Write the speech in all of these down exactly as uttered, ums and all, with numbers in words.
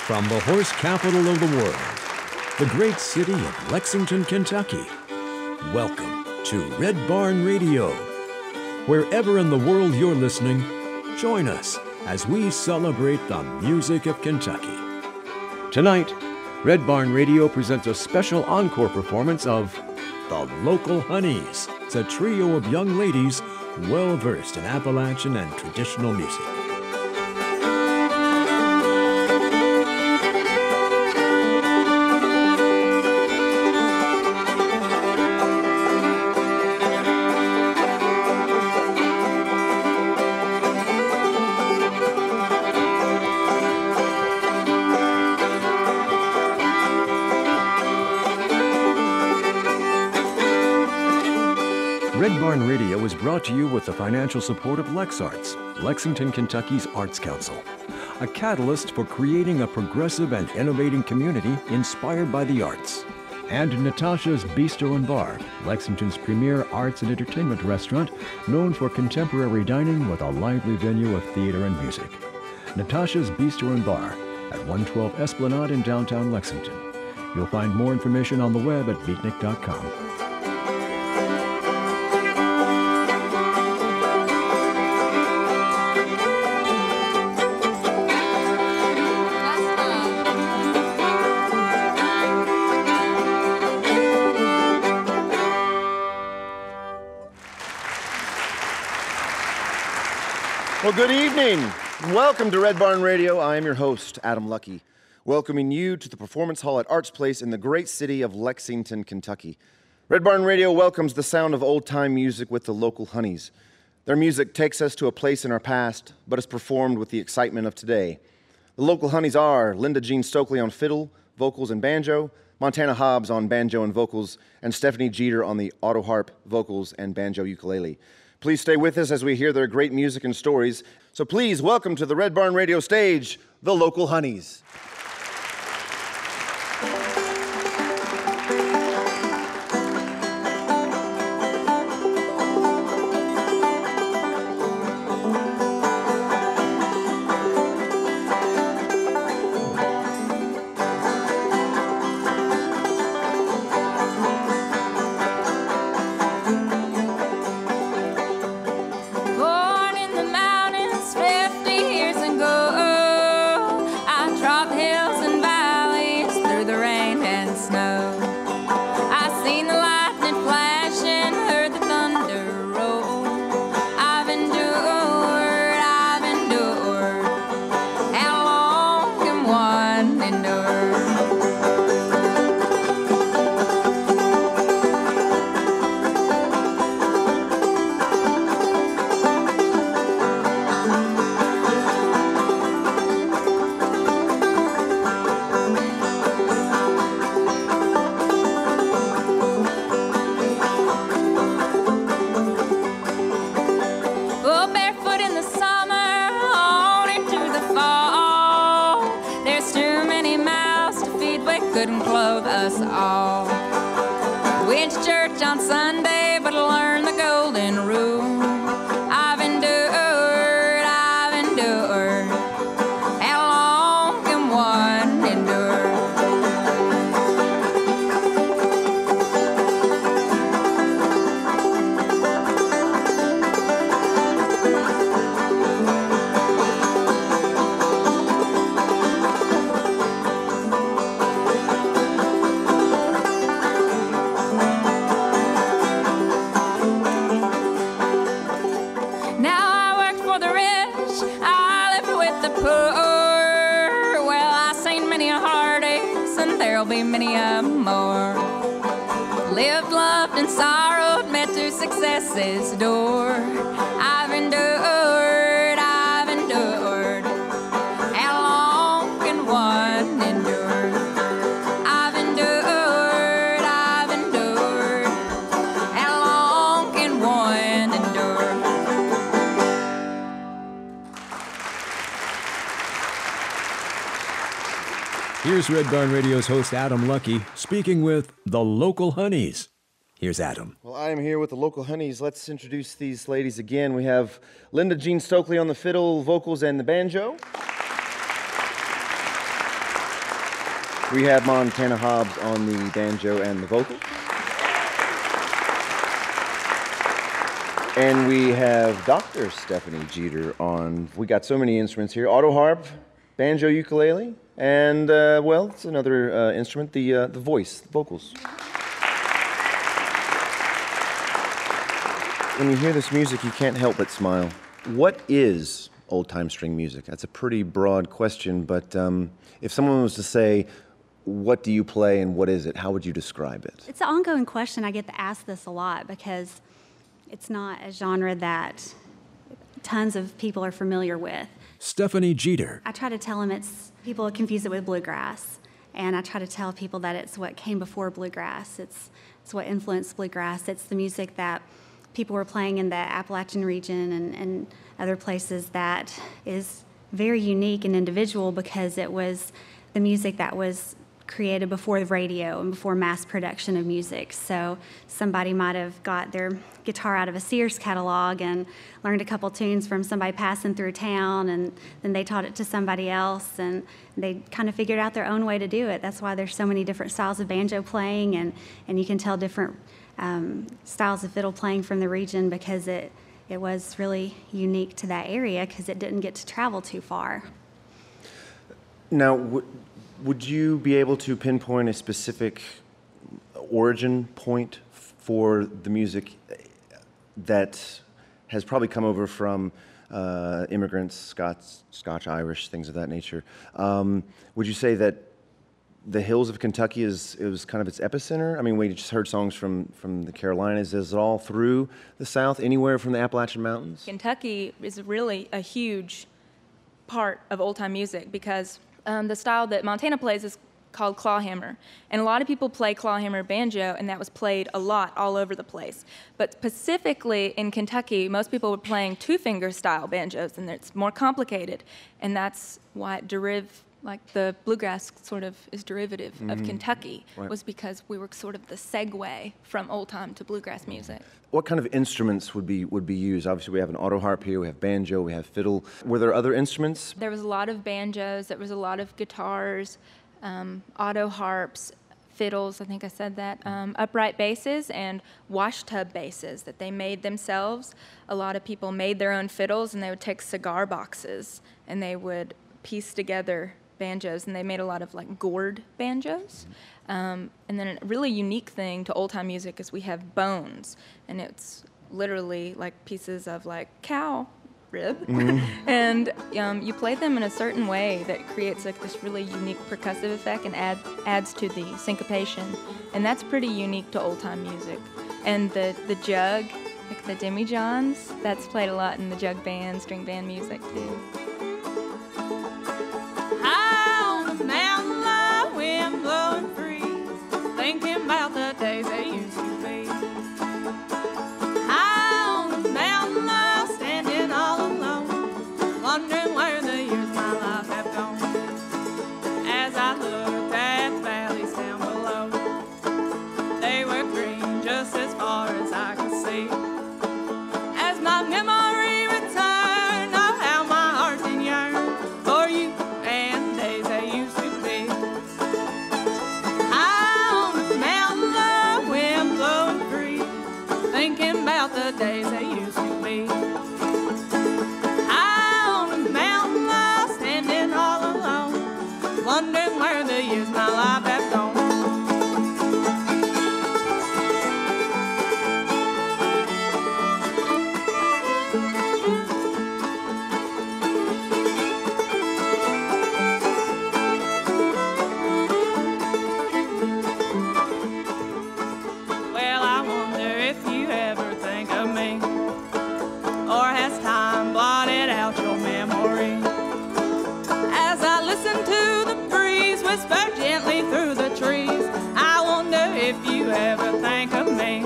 From the horse capital of the world, the great city of Lexington, Kentucky, welcome to Red Barn Radio. Wherever in the world you're listening, join us as we celebrate the music of Kentucky. Tonight, Red Barn Radio presents a special encore performance of The Local Honeys. It's a trio of young ladies well-versed in Appalachian and traditional music. Red Barn Radio is brought to you with the financial support of LexArts, Lexington, Kentucky's Arts Council, a catalyst for creating a progressive and innovating community inspired by the arts. And Natasha's Bistro and Bar, Lexington's premier arts and entertainment restaurant, known for contemporary dining with a lively venue of theater and music. Natasha's Bistro and Bar at one twelve Esplanade in downtown Lexington. You'll find more information on the web at beatnik dot com. Well, good evening. Welcome to Red Barn Radio. I am your host, Adam Lucky, welcoming you to the Performance Hall at Arts Place in the great city of Lexington, Kentucky. Red Barn Radio welcomes the sound of old-time music with the Local Honeys. Their music takes us to a place in our past, but is performed with the excitement of today. The Local Honeys are Linda Jean Stokely on fiddle, vocals, and banjo, Montana Hobbs on banjo and vocals, and Stephanie Jeter on the auto harp, vocals, and banjo ukulele. Please stay with us as we hear their great music and stories. So please welcome to the Red Barn Radio stage, the Local Honeys. Couldn't clothe us all. We went to church on Sunday, but learned the golden rule. I've endured, I've endured. How long can one endure? Many a more lived, loved, and sorrowed, met to success's door. I've endured, I've endured. How long can one endure? I've endured, I've endured. How long can one endure? Here's Red Barn Radio's host, Adam Lucky, speaking with the Local Honeys. Here's Adam. Well, I am here with the Local Honeys. Let's introduce these ladies again. We have Linda Jean Stokely on the fiddle, vocals, and the banjo. We have Montana Hobbs on the banjo and the vocals. And we have Doctor Stephanie Jeter on. We got so many instruments here. Auto harp, banjo, ukulele, and, uh, well, it's another uh, instrument, the, uh, the voice, the vocals. When you hear this music, you can't help but smile. What is old-time string music? That's a pretty broad question, but um, if someone was to say, what do you play and what is it, how would you describe it? It's an ongoing question. I get to ask this a lot because it's not a genre that tons of people are familiar with. Stephanie Jeter. I try to tell them it's, people confuse it with bluegrass, and I try to tell people that it's what came before bluegrass. It's, it's what influenced bluegrass. It's the music that people were playing in the Appalachian region and, and other places that is very unique and individual because it was the music that was created before the radio and before mass production of music. So somebody might have got their guitar out of a Sears catalog and learned a couple tunes from somebody passing through town, and then they taught it to somebody else, and they kind of figured out their own way to do it. That's why there's so many different styles of banjo playing, and, and you can tell different um, styles of fiddle playing from the region because it, it was really unique to that area because it didn't get to travel too far. Now, w would you be able to pinpoint a specific origin point for the music that has probably come over from uh, immigrants, Scots, Scotch, Irish, things of that nature? Um, would you say that the hills of Kentucky is it was kind of its epicenter? I mean, we just heard songs from, from the Carolinas. Is it all through the South, anywhere from the Appalachian Mountains? Kentucky is really a huge part of old-time music because um, the style that Montana plays is called clawhammer. And a lot of people play clawhammer banjo, and that was played a lot all over the place. But specifically in Kentucky, most people were playing two-finger style banjos, and it's more complicated. And that's why it deriv like the bluegrass sort of is derivative mm-hmm. of Kentucky, right. was because we were sort of the segue from old time to bluegrass music. What kind of instruments would be would be used? Obviously, we have an auto harp here, we have banjo, we have fiddle. Were there other instruments? There was a lot of banjos, there was a lot of guitars, um, auto harps, fiddles, I think I said that, um, upright basses and wash tub basses that they made themselves. A lot of people made their own fiddles, and they would take cigar boxes and they would piece together banjos, and they made a lot of like gourd banjos. Um, and then a really unique thing to old time music is we have bones, and it's literally like pieces of like cow rib, mm-hmm. and um, you play them in a certain way that creates like this really unique percussive effect and add, adds to the syncopation, and that's pretty unique to old time music. And the the jug, like the demijohns, that's played a lot in the jug band, string band music too. Blowing free, thinking about the days that used to be. High on the mountain, I'm standing all alone, wondering where the years of my life have gone. As I looked at the valleys down below, they were green just as far as I could see. As my memory returned, oh how my heart did yearn for you and days that used to be. Thinking about the days that used to be. High on the mountain, I'm standing all alone, wondering where the years of my life have gone. Whisper gently through the trees, I wonder if you ever think of me.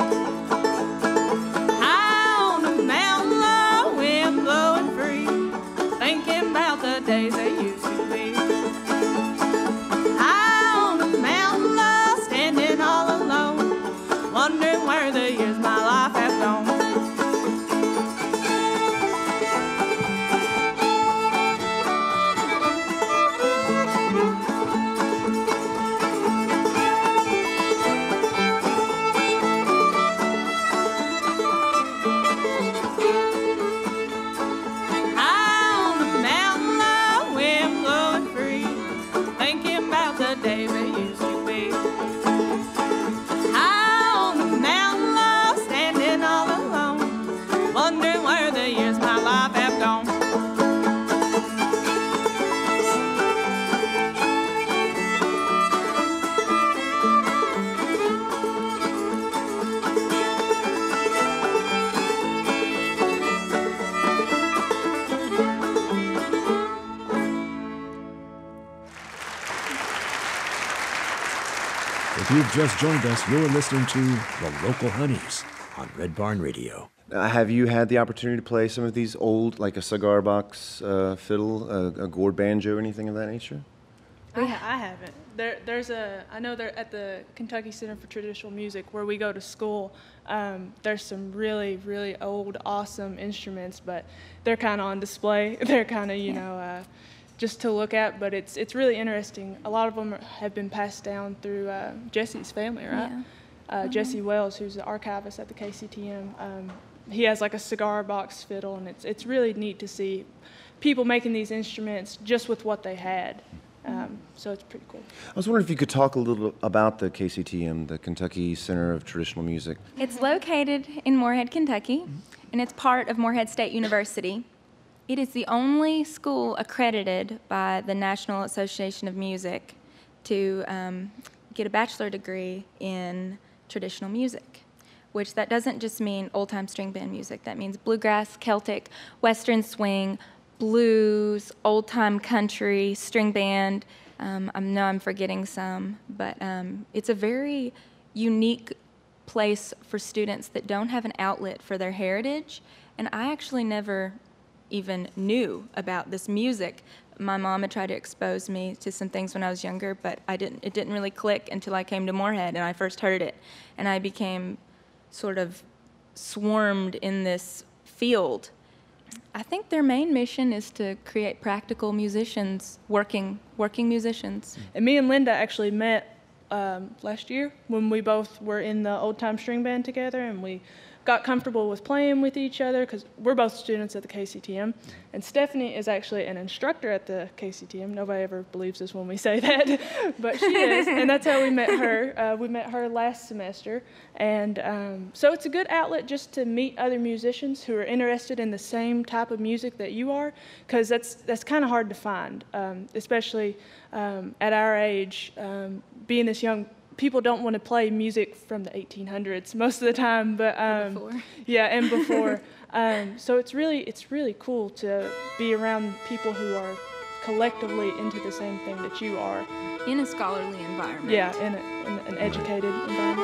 High on the mountain, the wind blowing free, thinking about the days that used to be. High on the mountain, I'm standing all alone, wondering where the years of my life have gone. If you've just joined us, you're listening to The Local Honeys on Red Barn Radio. Uh, have you had the opportunity to play some of these old, like a cigar box uh, fiddle, a, a gourd banjo, anything of that nature? I, I haven't. There, there's a. I know they're at the Kentucky Center for Traditional Music where we go to school. Um, there's some really, really old, awesome instruments, but they're kind of on display. They're kind of, you know, uh, just to look at. But it's it's really interesting. A lot of them have been passed down through uh, Jesse's family, right? Yeah. Uh, Mm-hmm. Jesse Wells, who's the archivist at the K C T M. Um, he has like a cigar box fiddle, and it's it's really neat to see people making these instruments just with what they had. Um, so it's pretty cool. I was wondering if you could talk a little about the K C T M, the Kentucky Center of Traditional Music. It's located in Moorhead, Kentucky, and it's part of Moorhead State University. It is the only school accredited by the National Association of Music to um, get a bachelor degree in traditional music, which that doesn't just mean old-time string band music. That means bluegrass, Celtic, Western swing, blues, old-time country, string band. Um, I know I'm forgetting some, but um, it's a very unique place for students that don't have an outlet for their heritage. And I actually never even knew about this music. My mom had tried to expose me to some things when I was younger, but I didn't. It didn't really click until I came to Moorhead and I first heard it, and I became sort of swarmed in this field. I think their main mission is to create practical musicians, working working musicians. And me and Linda actually met um, last year when we both were in the old time string band together, and we got comfortable with playing with each other because we're both students at the K C T M. And Stephanie is actually an instructor at the K C T M. Nobody ever believes us when we say that, but she is, and that's how we met her. Uh, we met her last semester, and um, so it's a good outlet just to meet other musicians who are interested in the same type of music that you are, because that's that's kind of hard to find, um, especially um, at our age, um, being this young. People don't want to play music from the eighteen hundreds most of the time, but um, before. yeah, and before. um, so it's really it's really cool to be around people who are collectively into the same thing that you are. In a scholarly environment. Yeah, in, a, in an educated environment.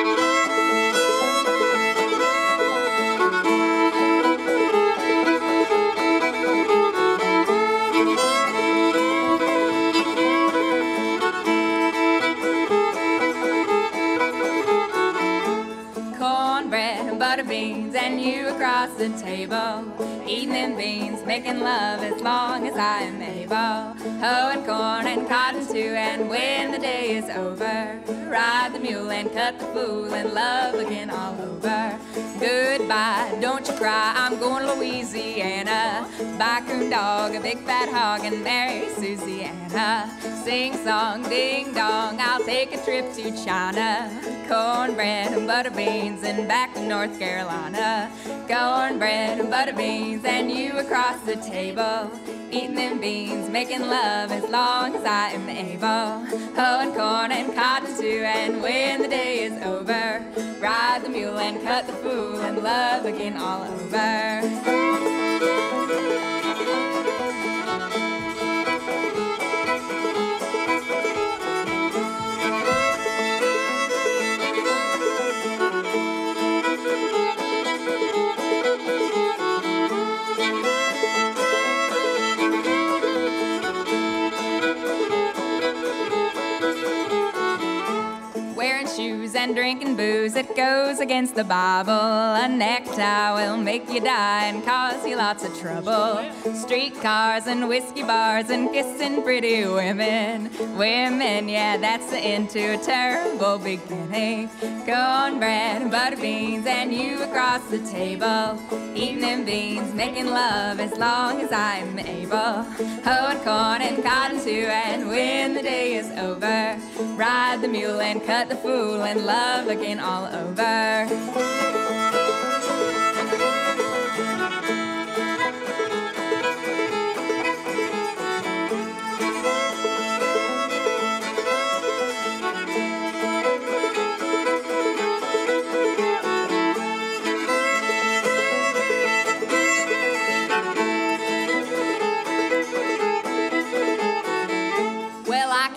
Butter beans and you across the table, eating them beans, making love as long as I am able. Hoeing corn and cotton too, and when the day is over, ride the mule and cut the fool and love again all over. Goodbye, don't you cry, I'm going to Louisiana. Buy coon dog, a big fat hog, and marry Susiana. Sing song, ding dong, I'll take a trip to China. Cornbread and butter beans and back to North Carolina. Cornbread and butter beans and you across the table, eating them beans, making love as long as I am able. Hoeing corn and cotton too, and when the day is over, ride the mule and cut the fool and love again all over. And drinking booze, it goes against the Bible. A necktie will make you die and cause you lots of trouble. Streetcars and whiskey bars and kissing pretty women. Women, yeah, that's the end to a terrible beginning. Cornbread and butter beans and you across the table, eating them beans, making love as long as I'm able. Hoeing corn and cotton too, and when the day is over, ride the mule and cut the fool and love again all over.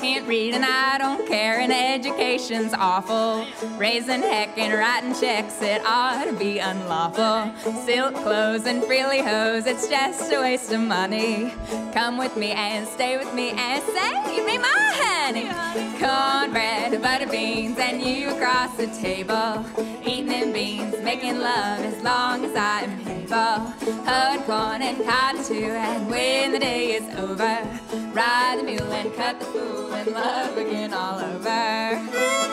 can't read and I don't care, and education's awful. Raising heck and writing checks, it ought to be unlawful. Silk clothes and frilly hose, it's just a waste of money. Come with me and stay with me and save me my honey. Cornbread, butter beans, and you across the table. Eating them beans, making love as long as I'm able. Hoed corn and cotton too, and when the day is over, ride the mule and cut the fool and love again all over.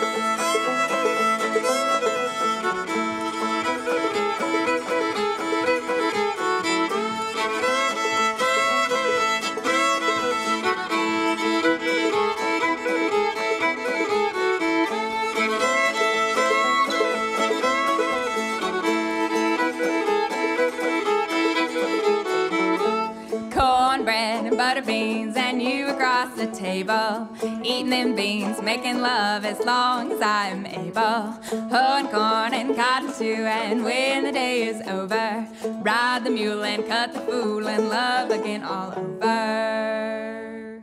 Butter beans and you across the table, eating them beans, making love as long as I'm able. Hoeing corn and cotton too, and when the day is over, ride the mule and cut the fool and love again all over.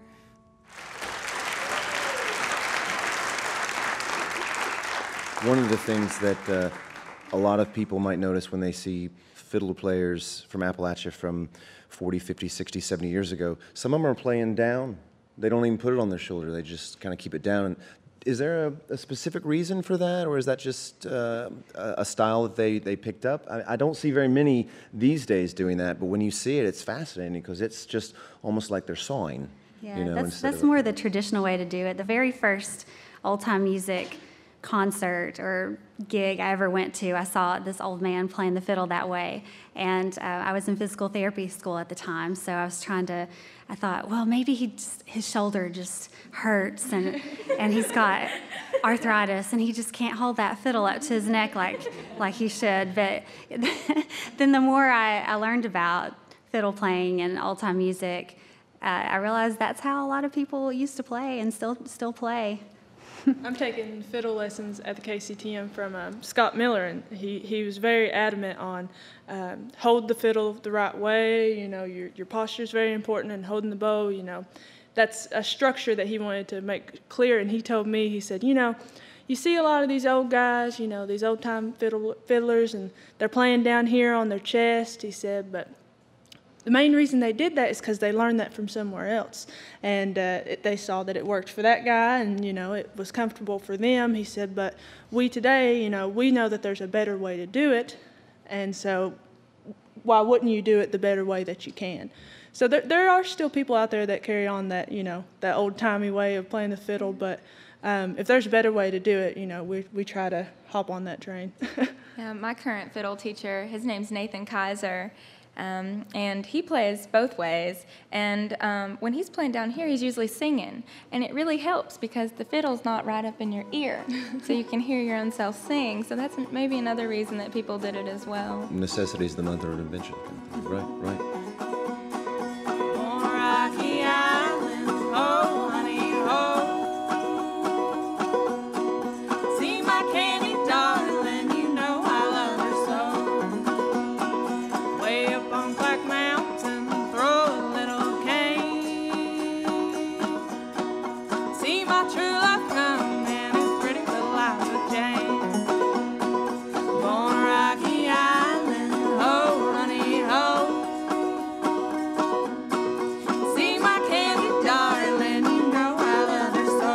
One of the things that uh, a lot of people might notice when they see fiddle players from Appalachia from forty, fifty, sixty, seventy years ago, some of them are playing down. They don't even put it on their shoulder. They just kind of keep it down. Is there a, a specific reason for that, or is that just uh, a style that they, they picked up? I, I don't see very many these days doing that, but when you see it, it's fascinating because it's just almost like they're sawing. Yeah, you know, that's, that's more the traditional way to do it. The very first old-time music concert or gig I ever went to, I saw this old man playing the fiddle that way. And uh, I was in physical therapy school at the time, so I was trying to, I thought, well, maybe he just, his shoulder just hurts, and and he's got arthritis, and he just can't hold that fiddle up to his neck like like he should. But then the more I, I learned about fiddle playing and old-time music, uh, I realized that's how a lot of people used to play and still still play. I'm taking fiddle lessons at the K C T M from um, Scott Miller, and he, he was very adamant on um, hold the fiddle the right way. You know, your your posture is very important, and holding the bow. You know, that's a structure that he wanted to make clear. And he told me, he said, you know, you see a lot of these old guys, you know, these old time fiddle, fiddlers, and they're playing down here on their chest. He said, but the main reason they did that is because they learned that from somewhere else, and uh, it, they saw that it worked for that guy, and you know it was comfortable for them. He said, but we today, you know, we know that there's a better way to do it, and so why wouldn't you do it the better way that you can? So there, there are still people out there that carry on that, you know, that old-timey way of playing the fiddle, but um, if there's a better way to do it, you know, we we try to hop on that train. Yeah, my current fiddle teacher, his name's Nathan Kaiser. Um, and he plays both ways, and um, when he's playing down here, he's usually singing, and it really helps because the fiddle's not right up in your ear, so you can hear your own self sing. So that's maybe another reason that people did it as well. Necessity is the mother of invention. Right, right. On Rocky Island, oh honey, oh. See my candy darling, you know I love her so. Way up on Black Mountain, throw a little cane. See my true love come, and it's pretty Eliza Jane. Born Rocky Island, oh honey, oh. See my candy darling, you know I love her so.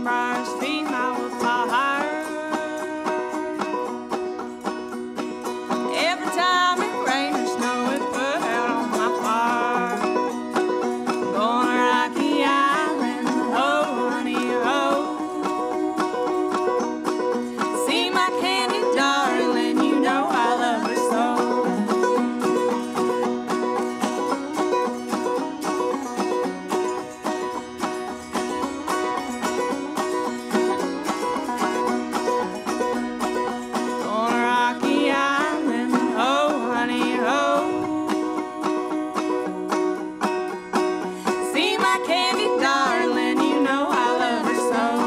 briars, feed my wolf fire. Every time it rains or snow, it put out on my fire. Going to Rocky Island, oh honey, oh. See my candy darling, you know I love her so. On a rocky island, oh honey, oh. See my candy darling, you know I love her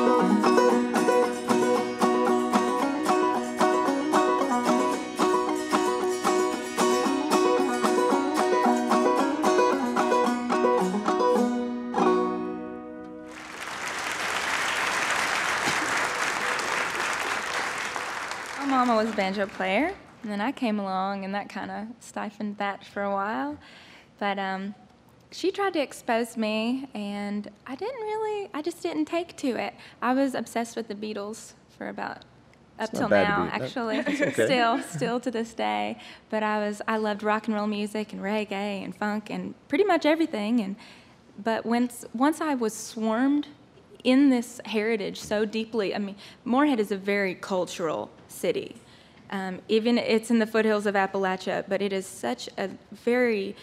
My mama was a banjo player, and then I came along, and that kind of stifled that for a while. But um, she tried to expose me, and I didn't really, I just didn't take to it. I was obsessed with the Beatles for about up It's not till bad to now, be. That- actually, okay. still, still to this day. But I was, I loved rock and roll music and reggae and funk and pretty much everything. And but once, once I was swarmed in this heritage so deeply, I mean, Moorhead is a very cultural city. Um, even it's in the foothills of Appalachia, but it is such a very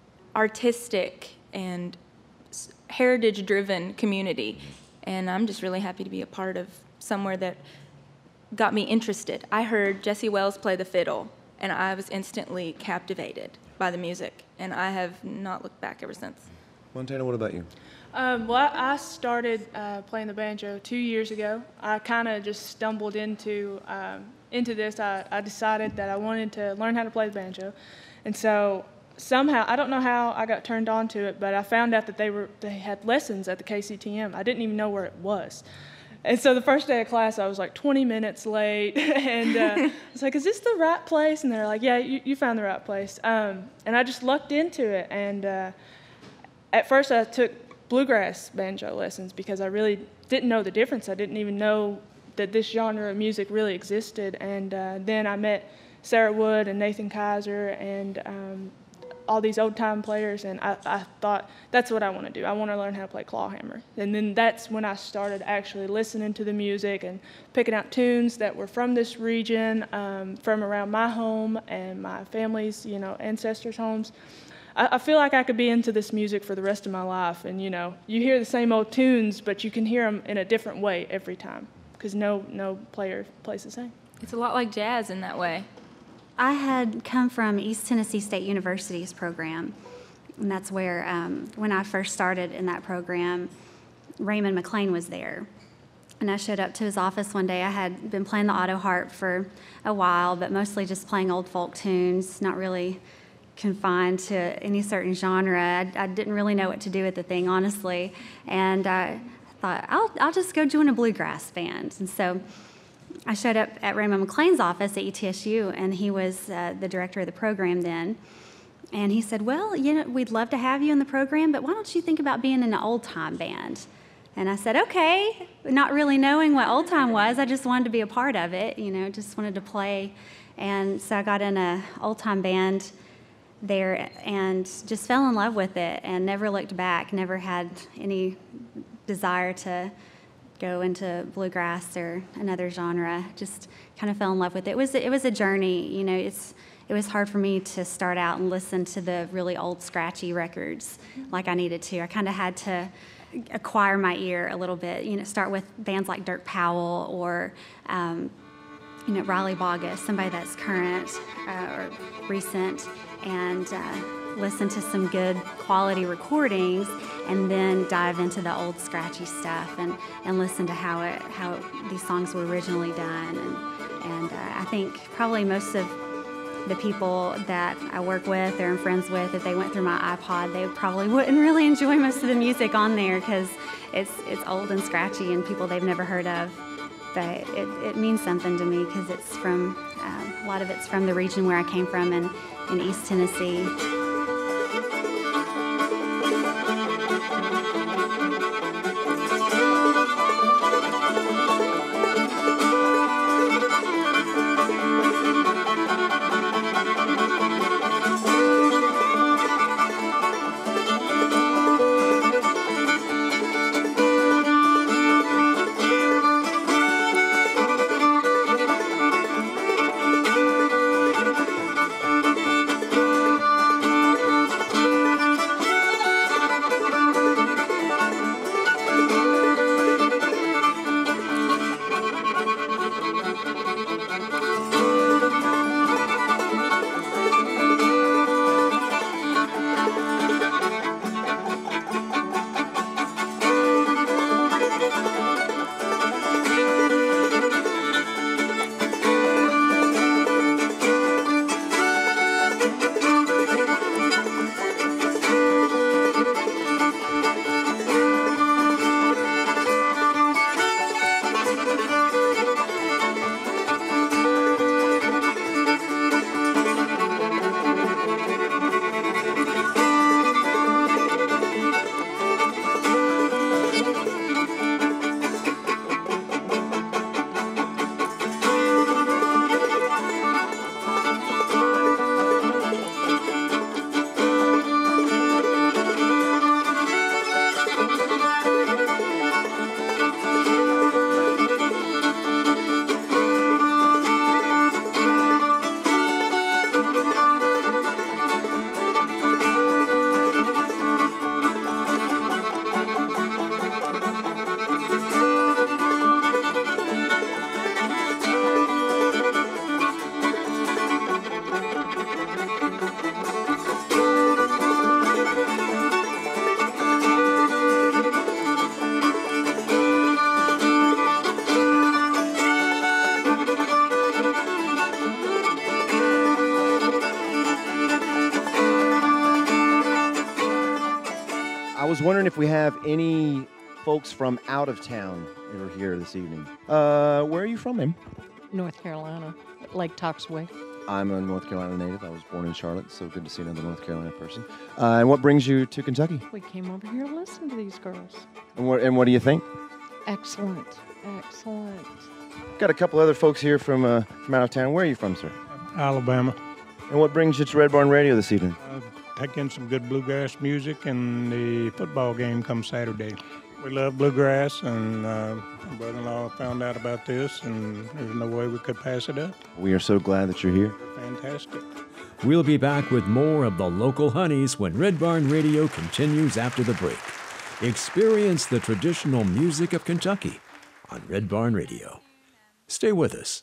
artistic and s- heritage-driven community. And I'm just really happy to be a part of somewhere that got me interested. I heard Jesse Wells play the fiddle, and I was instantly captivated by the music, and I have not looked back ever since. Montana, what about you? Um, well, I I started uh, playing the banjo two years ago. I kind of just stumbled into um, into this. I, I decided that I wanted to learn how to play the banjo, and so somehow I don't know how I got turned on to it, but I found out that they were they had lessons at the K C T M. I didn't even know where it was. And so the first day of class, I was like twenty minutes late, and uh, I was like, "Is this the right place?" And they're like, "Yeah, you, you found the right place." Um, and I just lucked into it, and uh, at first I took bluegrass banjo lessons because I really didn't know the difference. I didn't even know that this genre of music really existed. And uh, then I met Sarah Wood and Nathan Kaiser and um, all these old-time players, and I, I thought, that's what I want to do. I want to learn how to play clawhammer. And then that's when I started actually listening to the music and picking out tunes that were from this region, um, from around my home and my family's, you know, ancestors' homes. I feel like I could be into this music for the rest of my life, and you know, you hear the same old tunes, but you can hear them in a different way every time, because no no player plays the same. It's a lot like jazz in that way. I had come from East Tennessee State University's program, and that's where, um, when I first started in that program, Raymond McLean was there. And I showed up to his office one day. I had been playing the auto harp for a while, but mostly just playing old folk tunes, not really confined to any certain genre. I, I didn't really know what to do with the thing, honestly. And I thought, I'll, I'll just go join a bluegrass band. And so I showed up at Raymond McLean's office at E T S U, and he was uh, the director of the program then. And he said, well, you know, we'd love to have you in the program, but why don't you think about being in an old-time band? And I said, okay, not really knowing what old-time was. I just wanted to be a part of it, you know, just wanted to play. And so I got in an old-time band there and just fell in love with it and never looked back, never had any desire to go into bluegrass or another genre. Just kind of fell in love with it. It was, it was a journey, you know, it's, it was hard for me to start out and listen to the really old scratchy records like I needed to. I kind of had to acquire my ear a little bit, you know, start with bands like Dirk Powell or, um, you know, Riley Bogus, somebody that's current uh, or recent, and uh, listen to some good quality recordings, and then dive into the old scratchy stuff and, and listen to how it how it, these songs were originally done. And and uh, I think probably most of the people that I work with or am friends with, if they went through my iPod, they probably wouldn't really enjoy most of the music on there because it's it's old and scratchy and people they've never heard of. But it, it means something to me because it's from, uh, a lot of it's from the region where I came from in, in East Tennessee. was wondering if we have any folks from out of town that are here this evening. Uh, where are you from, ma'am? North Carolina, Lake Toxaway. I'm a North Carolina native. I was born in Charlotte, so good to see another North Carolina person. Uh, and what brings you to Kentucky? We came over here to listen to these girls. And what, and what do you think? Excellent, excellent. Got a couple other folks here from uh, from out of town. Where are you from, sir? Alabama. And what brings you to Red Barn Radio this evening? Uh, take in some good bluegrass music, and the football game comes Saturday. We love bluegrass, and uh, my brother-in-law found out about this, and there's no way we could pass it up. We are so glad that you're here. Fantastic. We'll be back with more of the local honeys when Red Barn Radio continues after the break. Experience the traditional music of Kentucky on Red Barn Radio. Stay with us.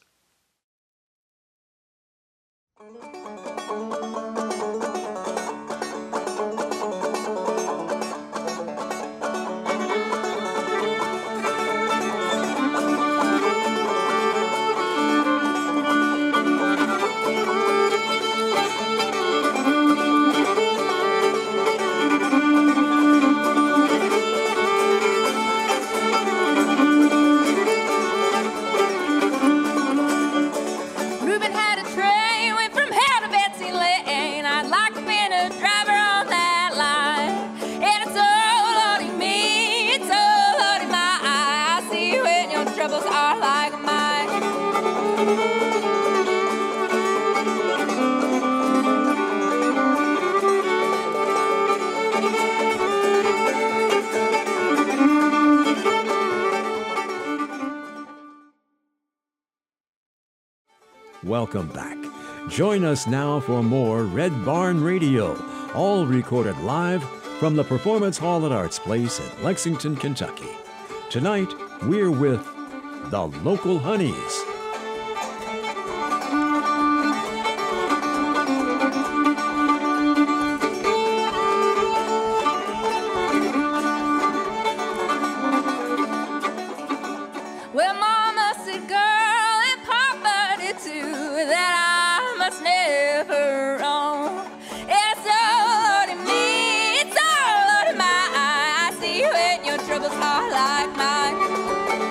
Welcome back. Join us now for more Red Barn Radio, all recorded live from the Performance Hall at Arts Place in Lexington, Kentucky. Tonight, we're with the Local Honeys. Well, Mama said, girl, and Papa did too, that I must never roam. It's all to me, it's all to my eye. I see when your troubles are like mine.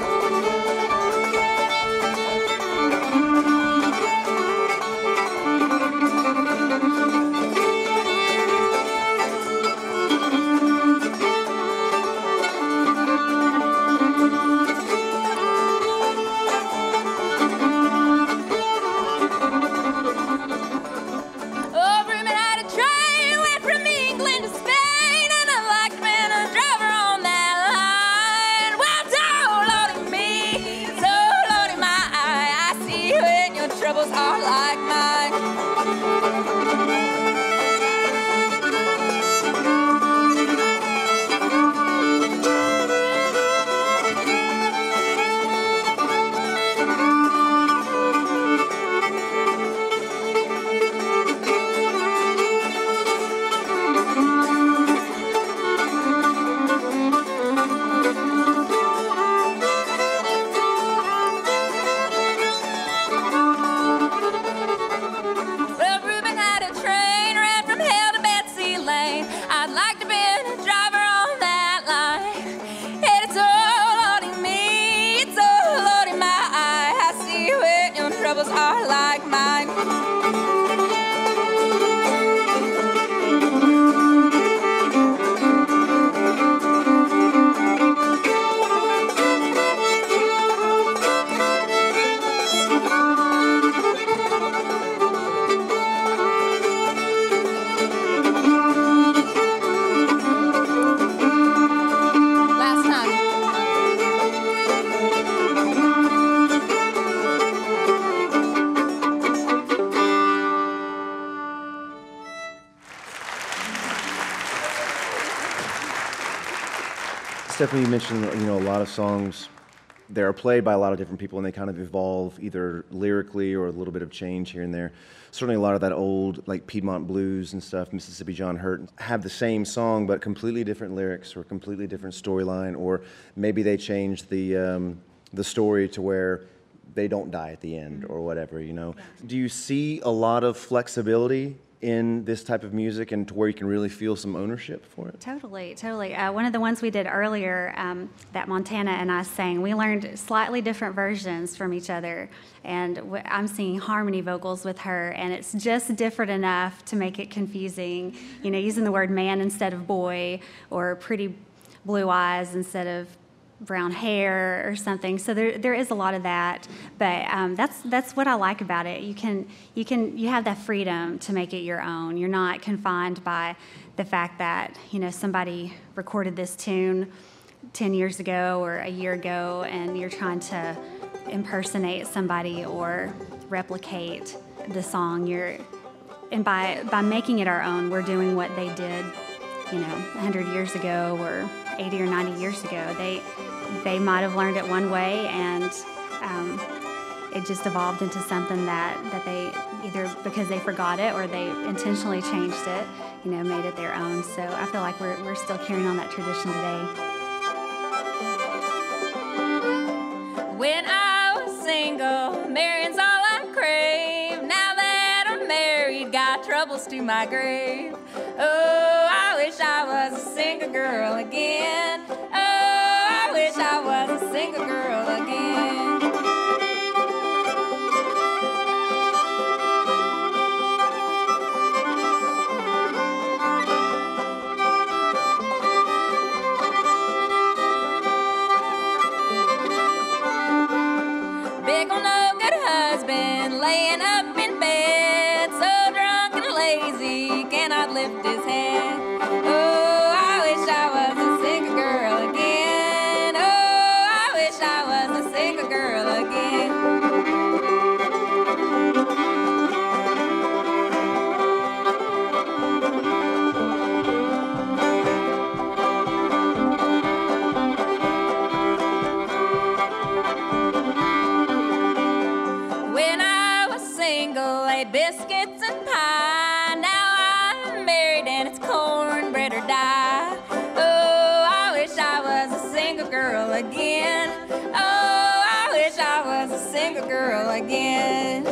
Stephanie, you mentioned, you know, a lot of songs, they are played by a lot of different people and they kind of evolve either lyrically or a little bit of change here and there. Certainly a lot of that old, like Piedmont blues and stuff, Mississippi John Hurt, have the same song but completely different lyrics or completely different storyline, or maybe they change the, um, the story to where they don't die at the end or whatever, you know. Do you see a lot of flexibility in this type of music and to where you can really feel some ownership for it? Totally, totally. Uh, one of the ones we did earlier um, that Montana and I sang, we learned slightly different versions from each other. And w- I'm singing harmony vocals with her, and it's just different enough to make it confusing. You know, using the word man instead of boy, or pretty blue eyes instead of brown hair or something. So there there is a lot of that, but um, that's that's what I like about it. You can you can you have that freedom to make it your own. You're not confined by the fact that, you know, somebody recorded this tune ten years ago or a year ago, and you're trying to impersonate somebody or replicate the song. You're and by by making it our own, we're doing what they did, you know, one hundred years ago or eighty or ninety years ago. They they might have learned it one way, and um, it just evolved into something that, that they, either because they forgot it or they intentionally changed it, you know, made it their own. So I feel like we're, we're still carrying on that tradition today. When I was single, marrying's all I crave. Now that I'm married, got troubles to my grave. Oh, I wish I was a single girl again. Oh, I wish I was a single girl again. Big ol' no good husband, laying up in bed, so drunk and lazy, cannot lift his head. Oh, I wish I was a single girl again. Oh, I wish I was a single girl again. When I was single, ate biscuits and pie. Now I'm married and it's cornbread or die. Oh, I wish I was a single girl again. Oh, I wish I was a single girl again.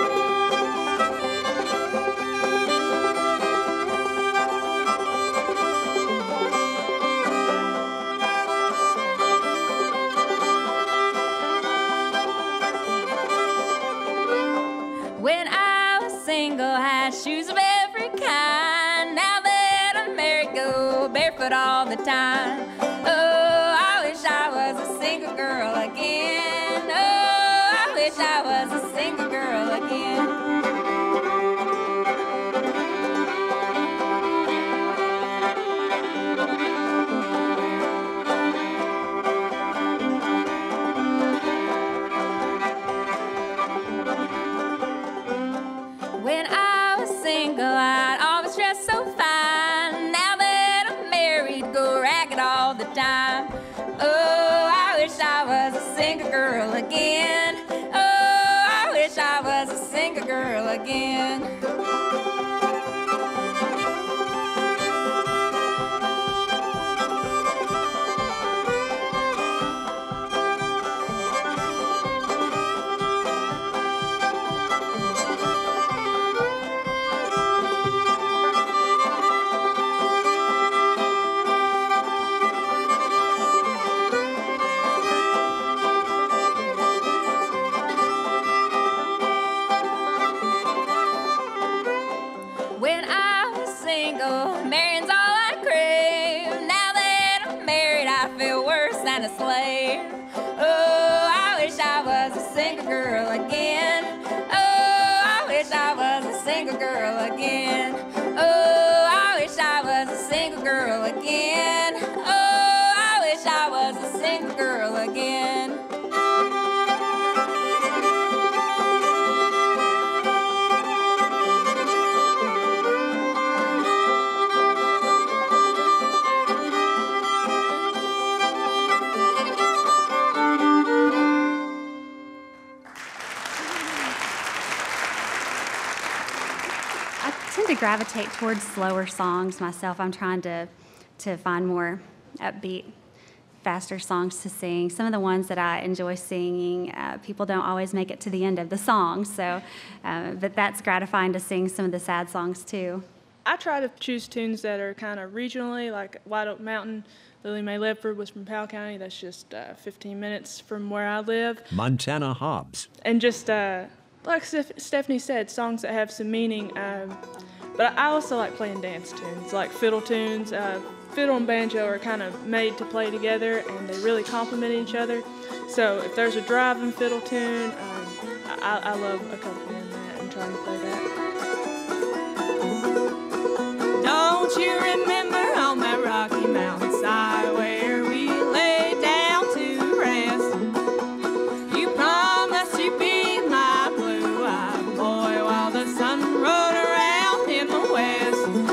When I was single, had shoes of every kind. Now that I'm married, go barefoot all the time. Oh, I wish I was a single girl again. Oh, I wish I was a single girl again. When I was single, I'd always dress so fine. Now that I'm married, go ragged all the time. Oh, I wish I was a single girl again. Oh, I wish I was a single girl again. When I was single, marrying's all I crave. Now that I'm married, I feel worse than a slave. Oh, I wish I was a single girl again. Oh, I wish I was a single girl again. Oh, I wish I was a single girl again. Oh, I wish I was a single girl again. I tend to gravitate towards slower songs myself. I'm trying to to find more upbeat, faster songs to sing. Some of the ones that I enjoy singing, uh, people don't always make it to the end of the song, so, uh, but that's gratifying to sing some of the sad songs too. I try to choose tunes that are kind of regionally, like White Oak Mountain. Lily Mae Ledford was from Powell County. That's just uh, fifteen minutes from where I live. Montana Hobbs. And just, uh, like Steph- Stephanie said, songs that have some meaning. Um, but I also like playing dance tunes, like fiddle tunes. Uh, fiddle and banjo are kind of made to play together, and they really complement each other. So if there's a driving fiddle tune, um, I, I love accompanying that and trying to play that. Don't you remember on that rocky mountainside where we lay down to rest? You promised you'd be my blue-eyed boy while the sun rode around in the west.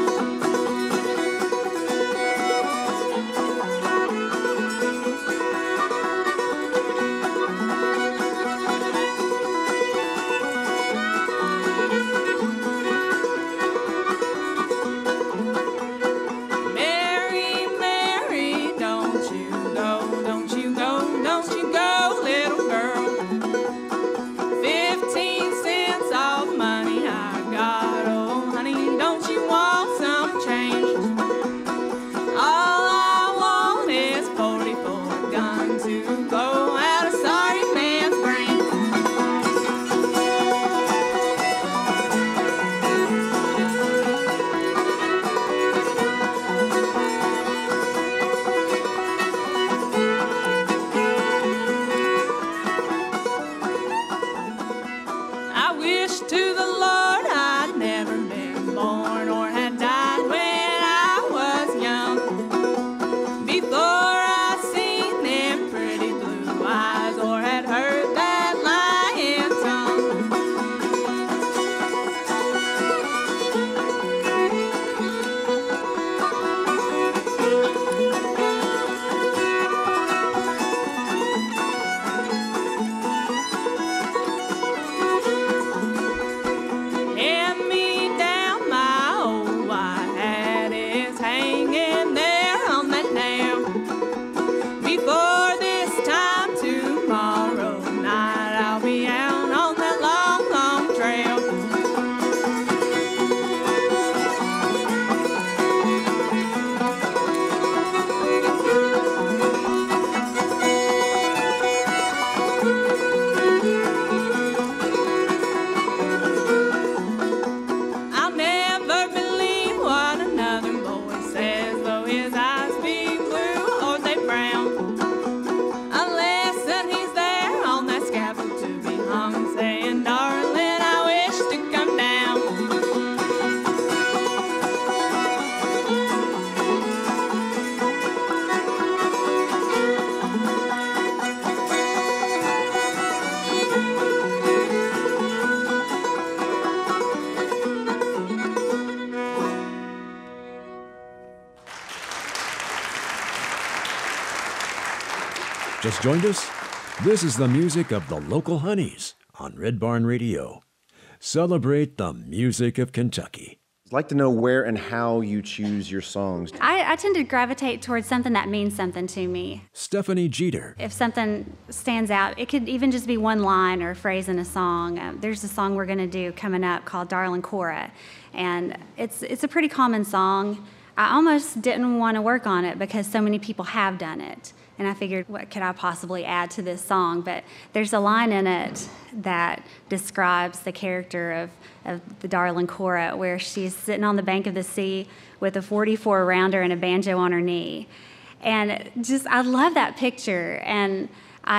Just joined us? This is the music of the local honeys on Red Barn Radio. Celebrate the music of Kentucky. I'd like to know where and how you choose your songs. I, I tend to gravitate towards something that means something to me. Stephanie Jeter. If something stands out, it could even just be one line or a phrase in a song. Um, there's a song we're going to do coming up called Darling Cora, and it's it's a pretty common song. I almost didn't want to work on it because so many people have done it. And I figured, what could I possibly add to this song? But there's a line in it that describes the character of, of the darling Cora, where she's sitting on the bank of the sea with a forty-four rounder and a banjo on her knee. And just, I love that picture. And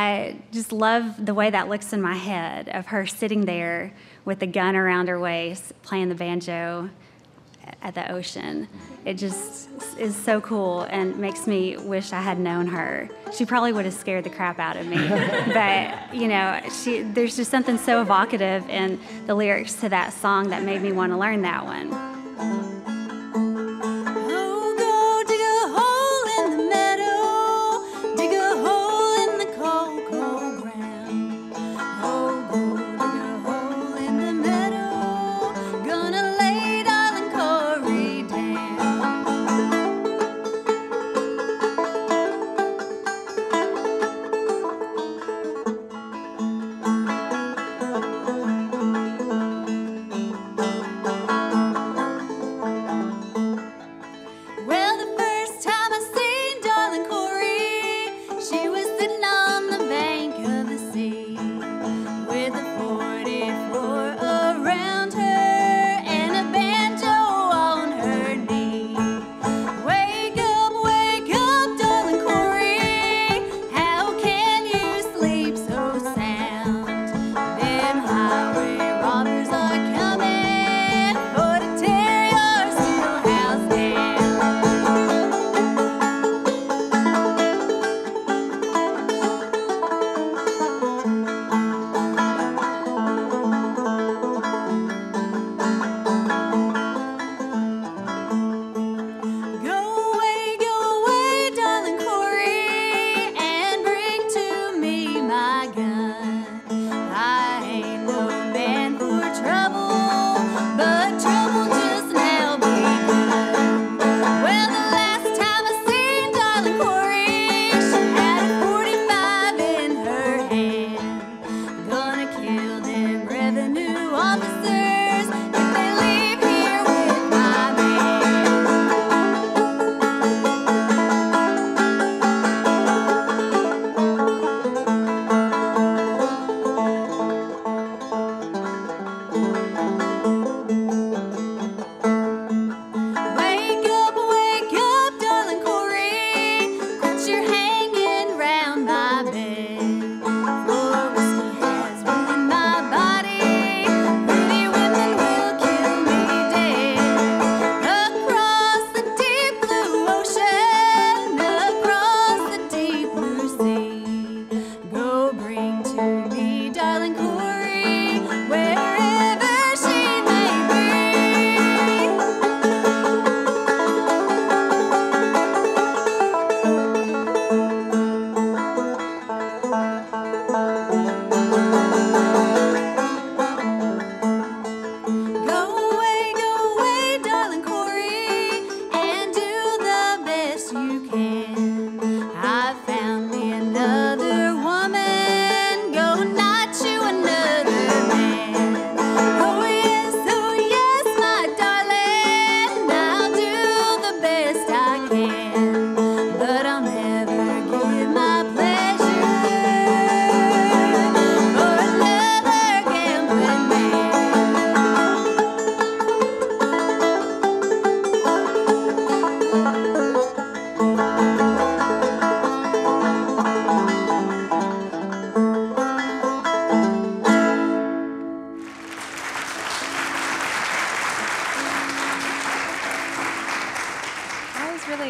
I just love the way that looks in my head of her sitting there with the gun around her waist, playing the banjo at the ocean. It just is so cool and makes me wish I had known her. She probably would have scared the crap out of me. But, you know, she, there's just something so evocative in the lyrics to that song that made me want to learn that one.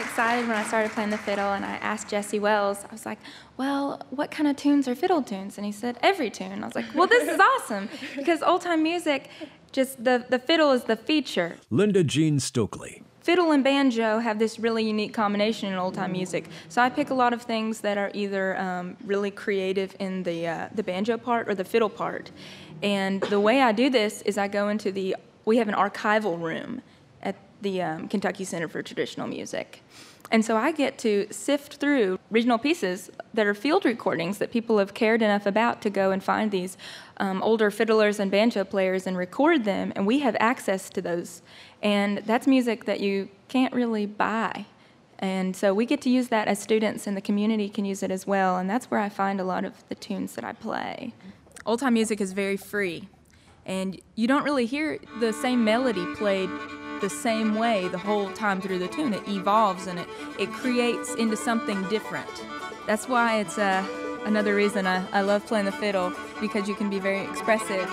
excited when I started playing the fiddle, and I asked Jesse Wells, I was like, well, what kind of tunes are fiddle tunes? And he said, every tune. I was like, well, this is awesome, because old-time music, just the, the fiddle is the feature. Linda Jean Stokely. Fiddle and banjo have this really unique combination in old-time music. So I pick a lot of things that are either um, really creative in the, uh, the banjo part or the fiddle part. And the way I do this is I go into the, we have an archival room at the um, Kentucky Center for Traditional Music. And so I get to sift through regional pieces that are field recordings that people have cared enough about to go and find these um, older fiddlers and banjo players and record them, and we have access to those. And that's music that you can't really buy. And so we get to use that as students, and the community can use it as well, and that's where I find a lot of the tunes that I play. Old-time music is very free, and you don't really hear the same melody played the same way the whole time through the tune. It evolves and it, it creates into something different. That's why it's uh, another reason I, I love playing the fiddle, because you can be very expressive.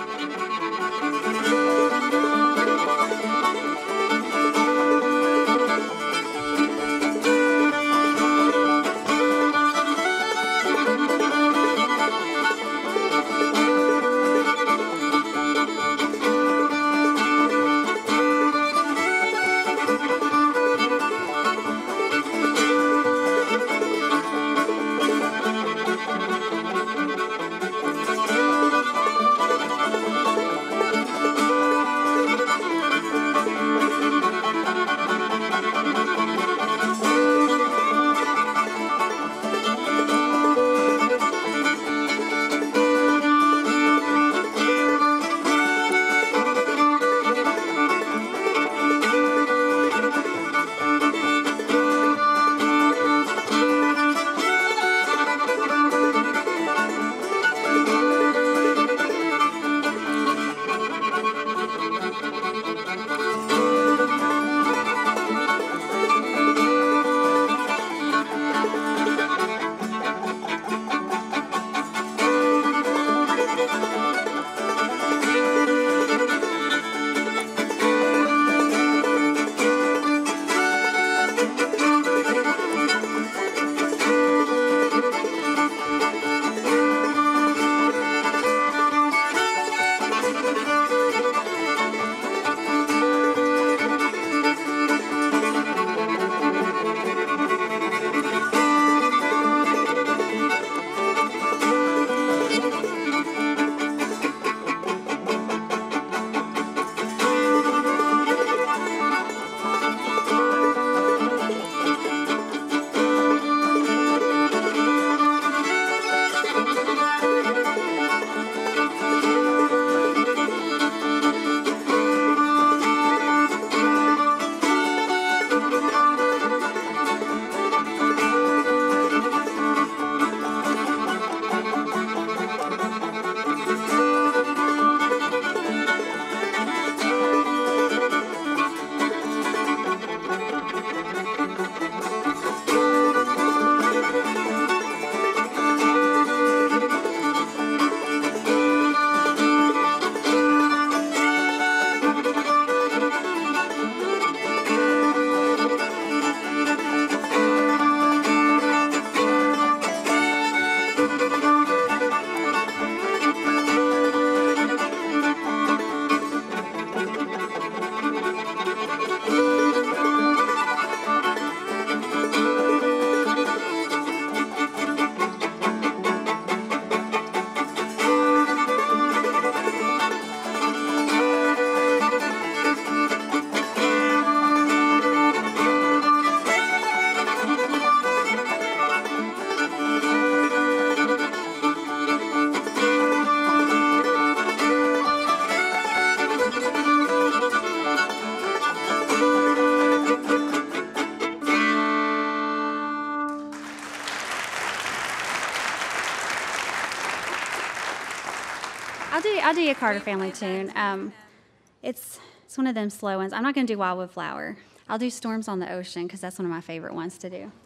I'll do I'll do a Carter Family tune. Um, it's it's one of them slow ones. I'm not going to do Wildwood Flower. I'll do Storms on the Ocean because that's one of my favorite ones to do.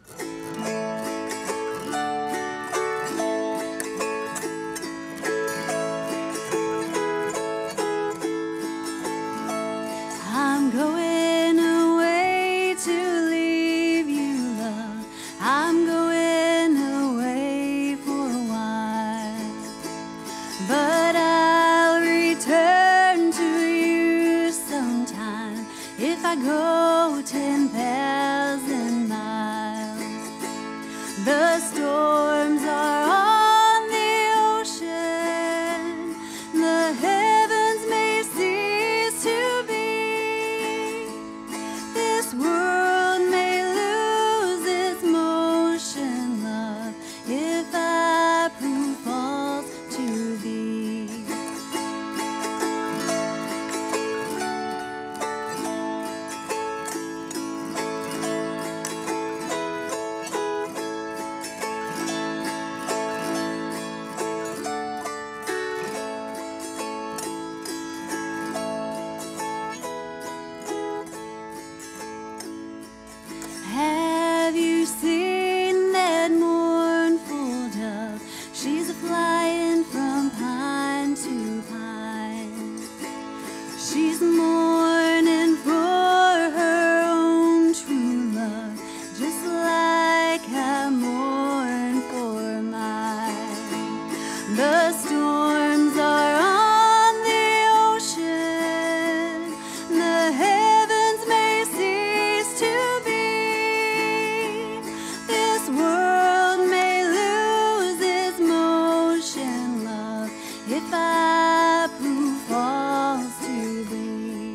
I'm going away to leave you I go ten thousand miles. The storms are on the ocean. The heavens may cease to be. This world may lose its motion, love, if I prove false to thee. Have you seen that mournful dove? She's a-flying from pine to pine. She's mourning for her own true love, just like I mourn for mine. The storms are on the ocean. The heavens may cease to be. This world may lose its motion, love, if I prove false to thee.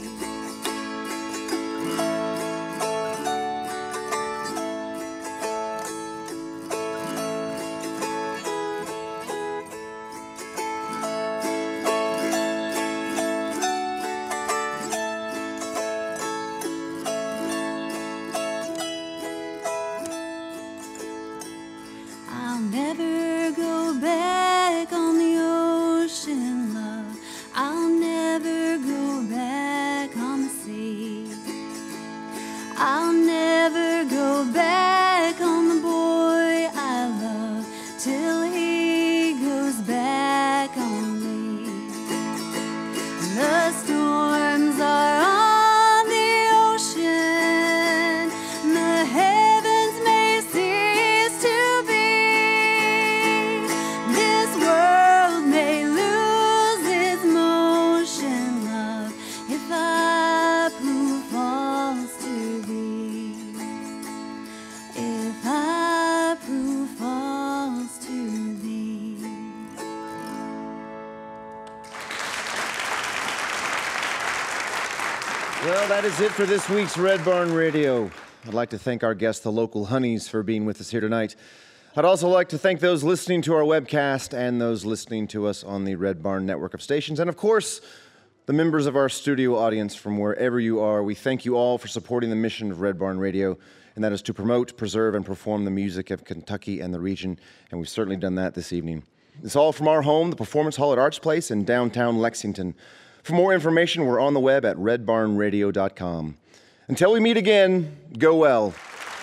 I'll never go back on the ocean, love. I'll never go back on the sea. I'll never go back on the boy I love till he goes back on me. The storms are on the ocean. The heavens may cease to be. This world may lose its motion, love, if I prove false to thee. If I prove false to thee. Well, that is it for this week's Red Barn Radio. I'd like to thank our guests, the local Honeys, for being with us here tonight. I'd also like to thank those listening to our webcast and those listening to us on the Red Barn network of stations. And of course, the members of our studio audience from wherever you are. We thank you all for supporting the mission of Red Barn Radio, and that is to promote, preserve, and perform the music of Kentucky and the region. And we've certainly done that this evening. It's all from our home, the Performance Hall at Arts Place in downtown Lexington. For more information, we're on the web at red barn radio dot com. Until we meet again, go well.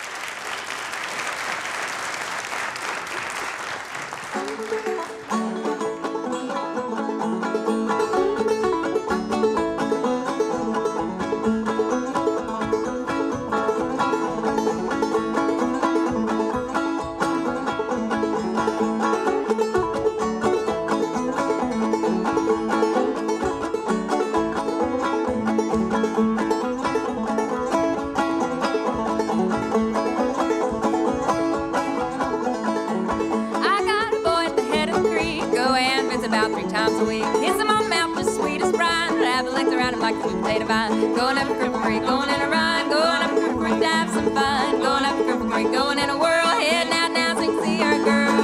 I got a boy at the head of the creek, go and visit about three times a week. Kiss him on the mouth, just sweet as brine, have a length around him like a sweet potato vine. Going up a Cripple Creek, going in a run, going up a Cripple Creek to have some fun. Going up a Cripple Creek, going in a whirl, heading out now so you can see our girl.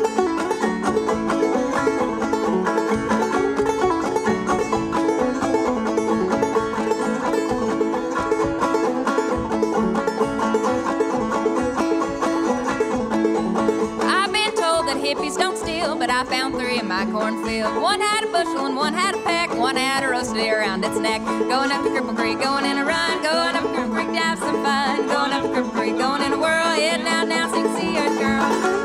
I've been told that hippies don't steal, but I found three in my cornfield. One had a bushel and one had a peck, one had a roasted ear around its neck. Going up to Cripple Creek, going in a run, going up to Cripple Creek to have some fun. Going up to Cripple Creek, going in a whirl, heading out now so you can see our girl.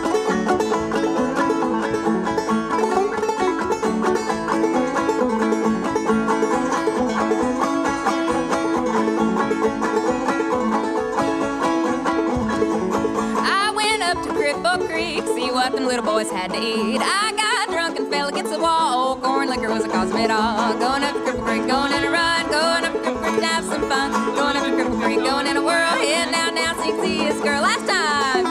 I went up to Cripple Creek, see what them little boys had to eat. I got drunk and fell against the wall. Old corn liquor was the cause of it all. Going up to Cripple Creek, going in a run, going up to Cripple Creek. and have some fun. Going after Cripple Creek, going in a whirl. Head down, down, so you can see this girl last time.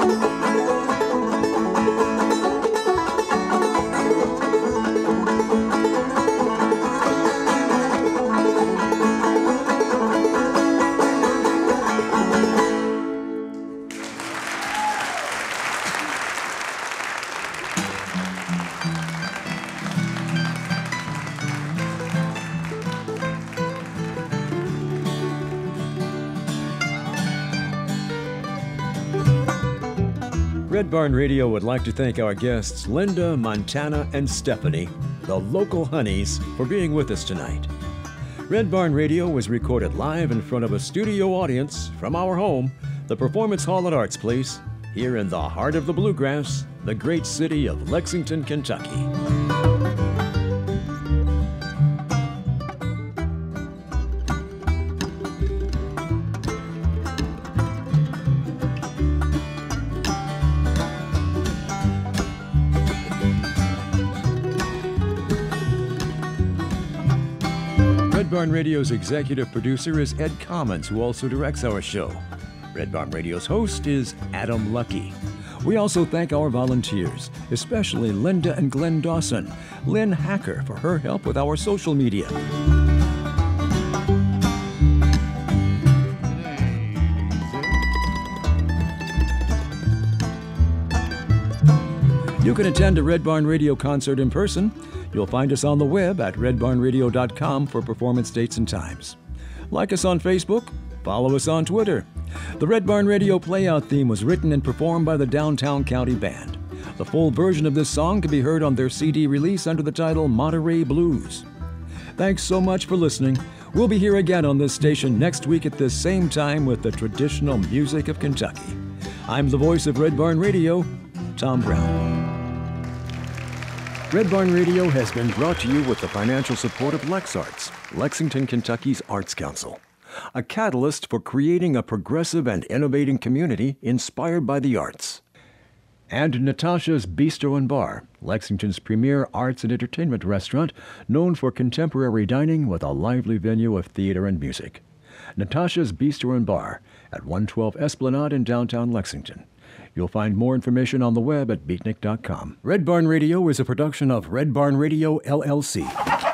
Red Barn Radio would like to thank our guests Linda, Montana, and Stephanie, the local honeys, for being with us tonight. Red Barn Radio was recorded live in front of a studio audience from our home, the Performance Hall at Arts Place, here in the heart of the bluegrass, the great city of Lexington, Kentucky. Red Barn Radio's executive producer is Ed Commons, who also directs our show. Red Barn Radio's host is Adam Lucky. We also thank our volunteers, especially Linda and Glenn Dawson, Lynn Hacker for her help with our social media. You can attend a Red Barn Radio concert in person. You'll find us on the web at red barn radio dot com for performance dates and times. Like us on Facebook, follow us on Twitter. The Red Barn Radio Playout theme was written and performed by the Downtown County Band. The full version of this song can be heard on their C D release under the title Monterey Blues. Thanks so much for listening. We'll be here again on this station next week at this same time with the traditional music of Kentucky. I'm the voice of Red Barn Radio, Tom Brown. Red Barn Radio has been brought to you with the financial support of LexArts, Lexington, Kentucky's Arts Council, a catalyst for creating a progressive and innovating community inspired by the arts. And Natasha's Bistro and Bar, Lexington's premier arts and entertainment restaurant, known for contemporary dining with a lively venue of theater and music. Natasha's Bistro and Bar at one twelve Esplanade in downtown Lexington. You'll find more information on the web at beatnik dot com. Red Barn Radio is a production of Red Barn Radio, L L C.